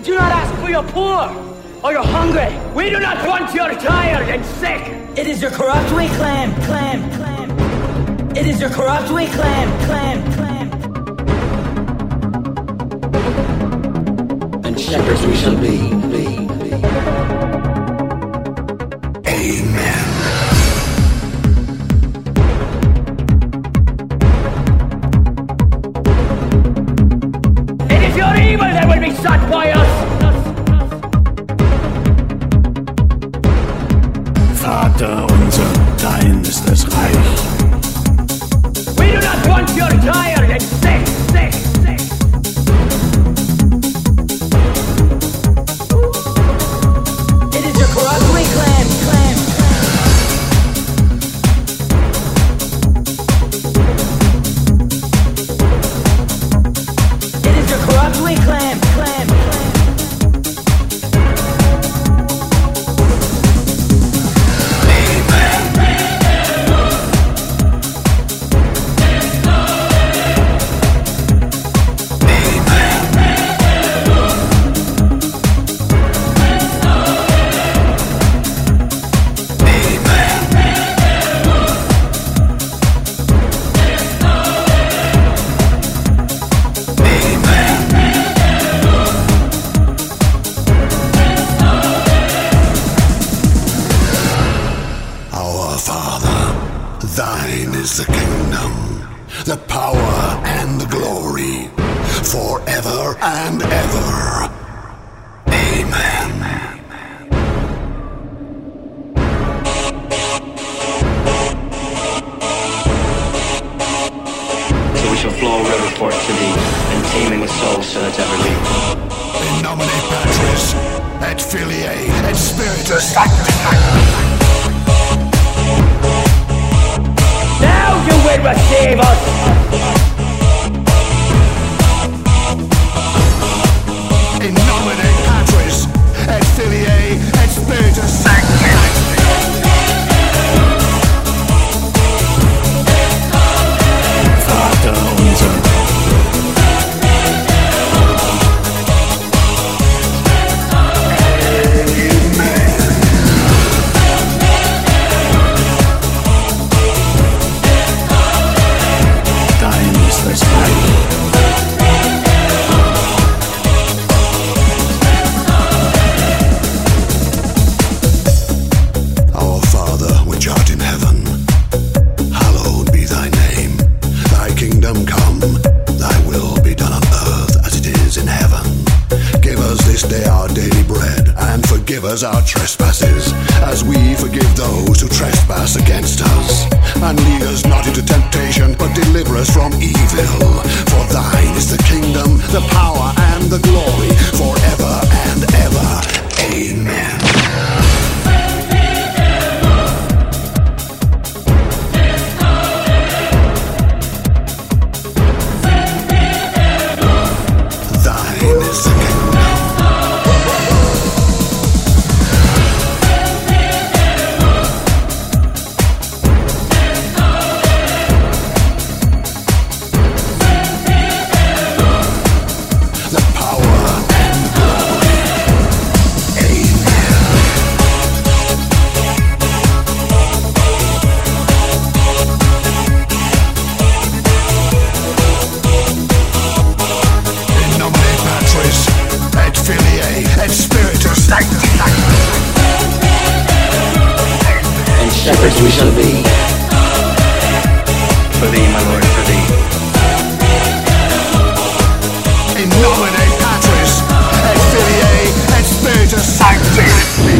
do not ask for your poor or you're hungry. We do not want your tired and sick. It is your corrupt we claim. It is your corrupt we claim. And shepherds we shall be. Amen. It is your evil that will be sought by us. Vater unser, dein ist das Reich. We do not want your tired and sick. It is your corrupt we claim. It is your corrupt we claim. Thine is the kingdom, the power and the glory, forever and ever. Amen. So we shall flow a river forth to thee, and teeming with souls shall it ever be. In nomine Patris, et Filii, et Spiritus Sancti. Now you will receive us. In nomine Patris, et Filii, et Spiritus Sancti. Vater unser. Dein ist das Reich. Our Father, which art in heaven, hallowed be thy name. Thy kingdom come, thy will be done on earth as it is in heaven. Give us this day our daily bread, and forgive us our trespasses, as we forgive those who trespass against us. And lead us not into temptation, but deliver us from evil. For thine is the kingdom, the power, and the glory, forever and ever. Amen. Thine is the kingdom. The power and glory. Amen. In nomine Patris, et Filii, et Spiritus Sancti. And shepherds we shall be. For thee, my Lord, for thee. In nomine Patris, et Filii, et Spiritus Sancti.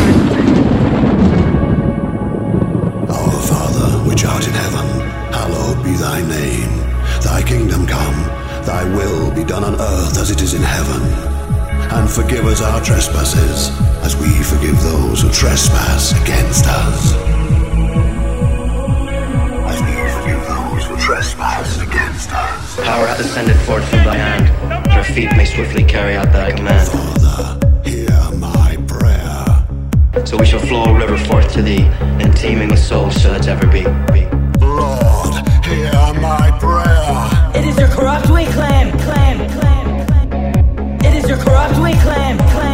Our Father, which art in heaven, hallowed be thy name. Thy kingdom come, thy will be done on earth as it is in heaven. And forgive us our trespasses, as we forgive those who trespass against us. As we forgive those who trespass against us. Power hath ascended forth from thy hand, that our feet may swiftly carry out thy command. Father, hear my prayer. So we shall flow a river forth to thee, and teeming with souls shall it ever be. Lord, hear my prayer. It is your corrupt we claim. It is your corrupt we claim.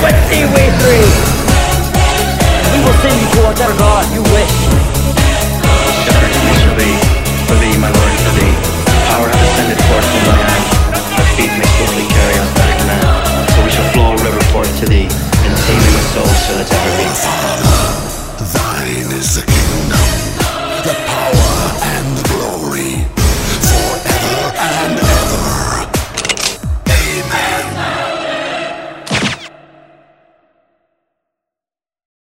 with thee we three. We will send you to whatever god you wish.